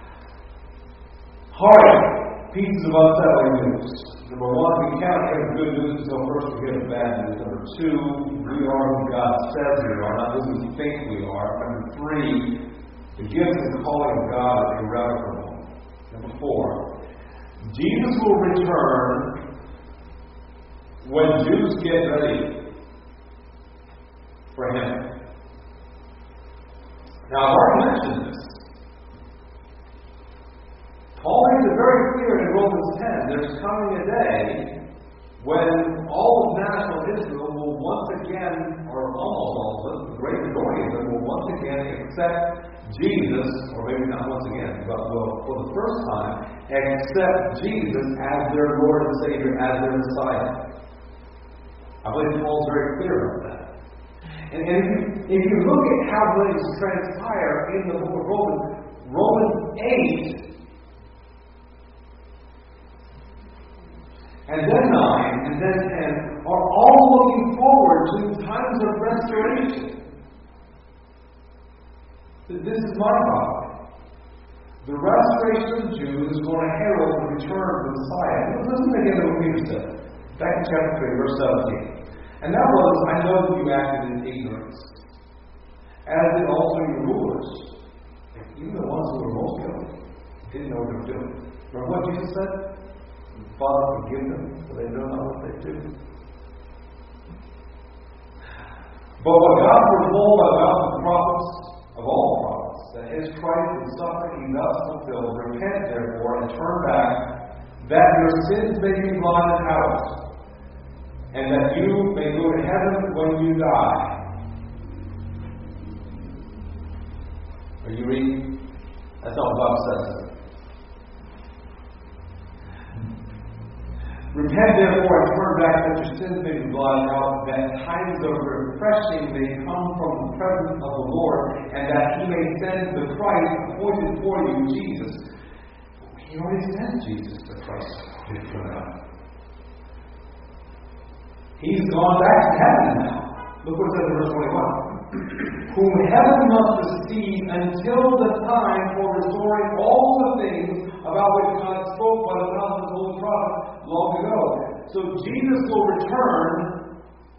Hard pieces of unsettling news. Number one, we cannot hear the good news until first we hear the bad news. Number two, we are who God says we are, not who we think we are. Number three, the gifts and calling of God are irrevocable. Number four, Jesus will return when Jews get ready for Him. Now, I've already mentioned this. Paul makes it very clear in Romans 10, there's coming a day when all of national Israel will once again, or almost all of them, the great majority of them, will once again accept Jesus, or maybe not once again, but will, for the first time, accept Jesus as their Lord and Savior, as their Messiah. I believe Paul's very clear about that. And if you look at how things transpire in the book of Romans 8, and then 9, and then 10, are all looking forward to times of restoration. This is my God. The restoration of the Jews is going to herald the return of the Messiah. Listen again to what Peter said. Back in chapter 3, verse 17. And now, brothers, I know that you acted in ignorance, as did also your rulers. Even the ones who were most guilty didn't know what they were doing. Remember what Jesus said? Father, forgive them, for they know not what they do. But what God foretold by the prophets, of all prophets, that his Christ would suffer, he thus fulfilled. Repent, therefore, and turn back, that your sins may be blotted out, and that you may go to heaven when you die. Are you reading? That's all God says. Repent therefore and turn back, that your sins may be blotted out, that times of refreshing may come from the presence of the Lord, and that he may send the Christ appointed for you, Jesus. He already sent Jesus, the Christ appointed for them. He's gone back to heaven now. Look what it says in verse 21. Whom heaven must receive until the time for restoring all the things about which God spoke by the mouth of the holy prophet long ago. So Jesus will return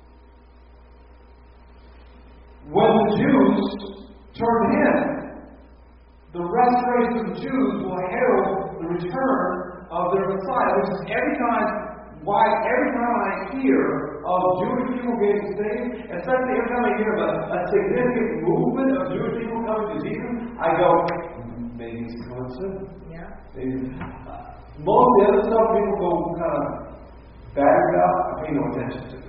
when the Jews turn to Him. The restoration of the Jews will herald the return of their Messiah, which is every time I hear of Jewish people getting saved, especially every time I hear of a significant movement of Jewish people coming to Jesus, I go, maybe he's coming soon. Yeah. Maybe. Most of the other stuff people go kind of battered up, I pay no attention to.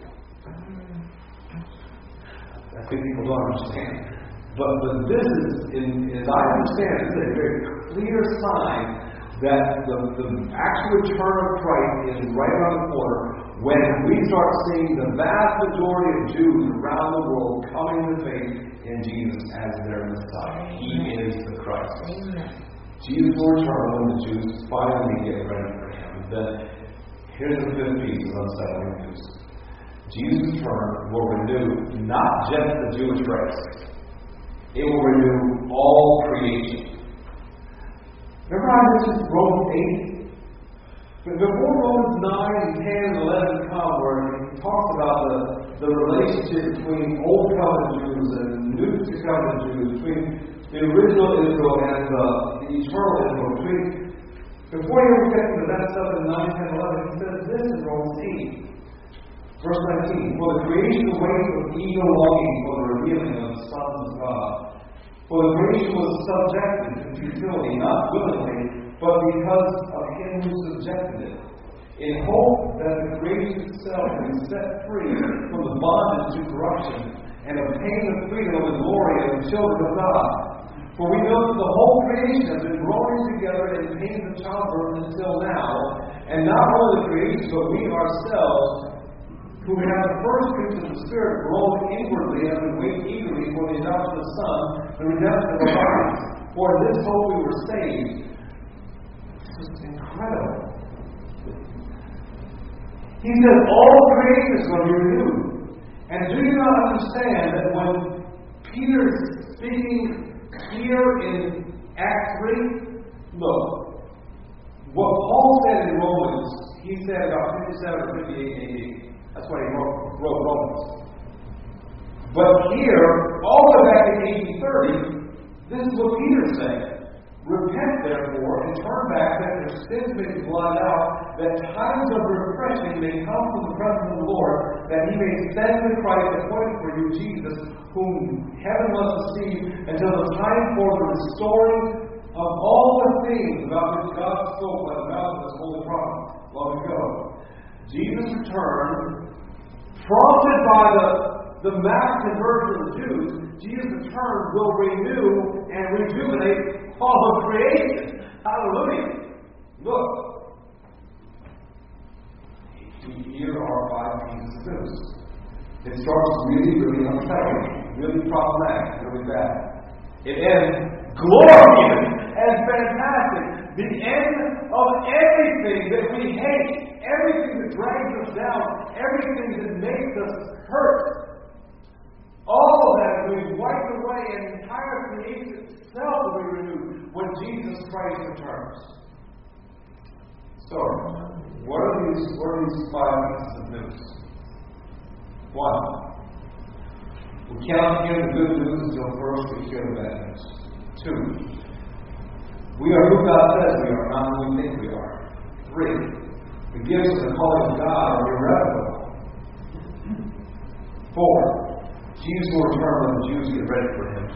I think people don't understand. But this is, as I understand, this is a very clear sign that the actual return of Christ is right around the corner when we start seeing the vast majority of Jews around the world coming to faith in Jesus as their Messiah. He is the Christ. Amen. Jesus will return when the Jews finally get ready for Him. Then here's the fifth piece of unsettling news. Jesus' return will renew not just the Jewish race. It will renew all creation. Remember how this is Romans 8? But before Romans 9 and 10 and 11 come, where he talks about the relationship between Old Covenant Jews and New Covenant Jews, between the original Israel and the eternal Israel, before he ever gets into that stuff in 9, 10, 11, he says this in Romans 8. Verse 19, for the creation waits with eager longing for the revealing of the sons of God. For the creation was subjected to futility, not willingly, but because of Him who subjected it, in hope that the creation itself will be set free from the bondage to corruption, and obtain the freedom of the glory of the children of God. For we know that the whole creation has been growing together in pains of childbirth until now, and not only the creation, but we ourselves, who have the first fruits of the Spirit, grown inwardly as we wait eagerly for the adoption of the Son, the redemption of our bodies. For in this hope we were saved. This is incredible. He says all creation is going to be renewed. And do you not understand that when Peter's speaking here in Acts 3, look, what Paul said in Romans, he said about 57 or 58 AD. That's why he wrote Romans. But here, all the way back in AD 30, this is what Peter's saying. Repent, therefore, and turn back, that your sins may be blotted out, that times of refreshing may come from the presence of the Lord, that he may send the Christ appointed for you, Jesus, whom heaven must receive until the time for the restoring of all the things about which God spoke by the mouth of his holy prophet long ago. Jesus' return, prompted by the mass conversion of the Jews, Jesus' return will renew and rejuvenate all of creation. Hallelujah. Look. Here are 5 pieces of news. It starts really unsettling, really problematic, really bad. It ends glorious and fantastic. The end of everything that we hate, everything that drags us down, everything that makes us hurt. All of that will be wiped away, and the entire creation itself will be renewed when Jesus Christ returns. So, what are these 5 pieces of news? 1. We cannot hear the good news until first we hear the bad news. 2. We are who God says we are, not who we think we are. 3. The gifts of the calling of God are irrevocable. 4. Jesus will return when the Jews get ready for him.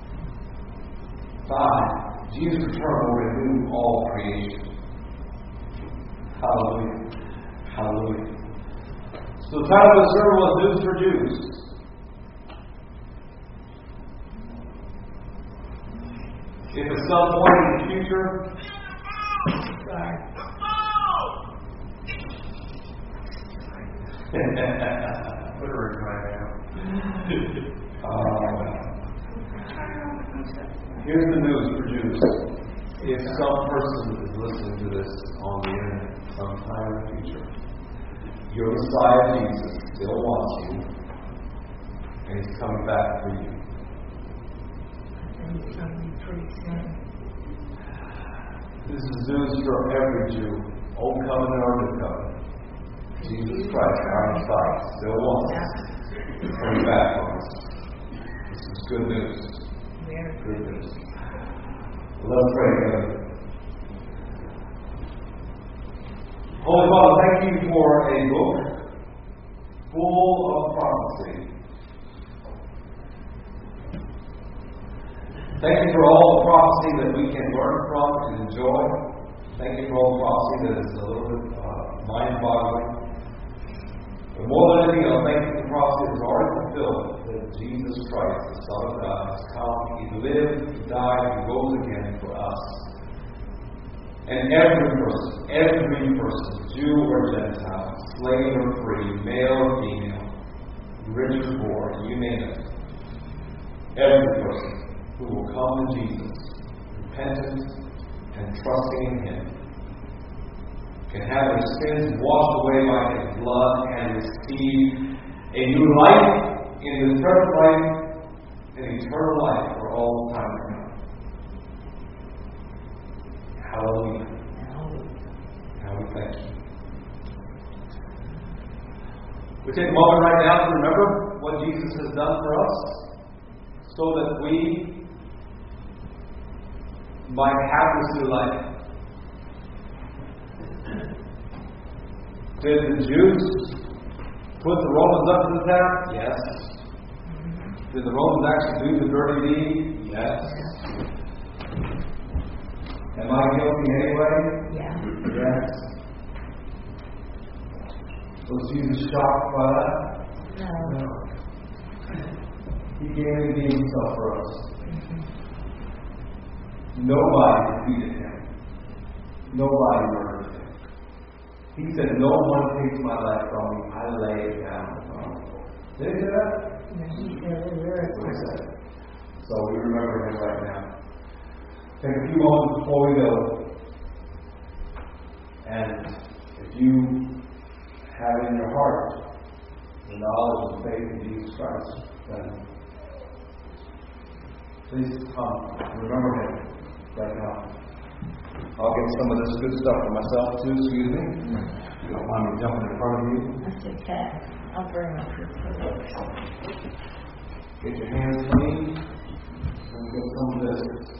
5. Jesus' return will renew all creation. Hallelujah. Hallelujah. So the title of the sermon was News for Jews. If at some point in the future, put her in right now. Here's the news for Jews. If some person is listening to this on the internet sometime in the future, your Messiah Jesus still wants you, and he's coming back for you. This is news for every Jew, Old Covenant or New Covenant. Jesus Christ, our Messiah, still wants us. He's coming back for us. This is good news. Good news. Let's pray together. Holy Father, thank you for a book full of prophecy. Thank you for all the prophecy that we can learn from and enjoy. Thank you for all the prophecy that is a little bit mind-boggling. But more than anything else, thank you for the prophecy that is already fulfilled, that Jesus Christ, the Son of God, has come. He lived, He died, He rose again for us. And every person, Jew or Gentile, slave or free, male or female, rich or poor, you name it, every person who will come to Jesus, repentant and trusting in Him, can have their sins washed away by His blood and receive a new life in this present life and eternal life for all time to come. Hallelujah. How we thank you. We take a moment right now to remember what Jesus has done for us, so that we might have this new life. Did the Jews put the Romans up to the task? Yes. Did the Romans actually do the dirty deed? Yes. Am I guilty anyway? Yeah. Yes. Was Jesus shocked by that? No. He gave Himself for us. Nobody defeated Him. Nobody murdered Him. He said, no one takes my life from me. I lay it down. Did He say that? No, He said it. What He said. So we remember Him right now. Take a few moments before we go. And if you have in your heart the knowledge and faith in Jesus Christ, then please come. Remember Him right now. I'll get some of this good stuff for myself too, excuse me. You don't mind me jumping in front of you? That's okay. I'll bring up your products. Get your hands clean and get some of this.